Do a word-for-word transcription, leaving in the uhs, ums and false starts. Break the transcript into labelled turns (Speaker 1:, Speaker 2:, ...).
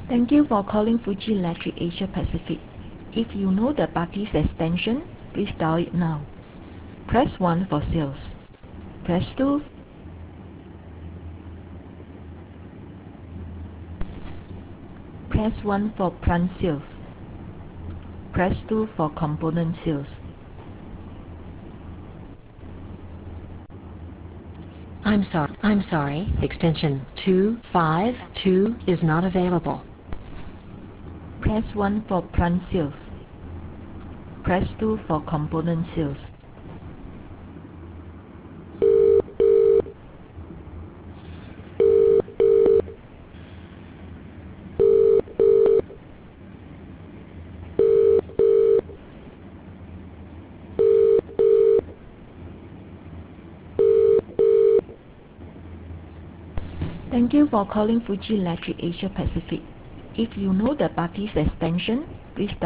Speaker 1: Thank you for calling Fuji Electric Asia Pacific. If you know the party's extension, please dial it now. Press one for sales. Press two. Press one for plant sales. Press two for component sales.
Speaker 2: I'm sorry, I'm sorry, extension two five two is not available.
Speaker 1: Press one for plant sales. Press two for component sales. Thank you for calling Fuji Electric Asia Pacific. If you know the party's extension, please dial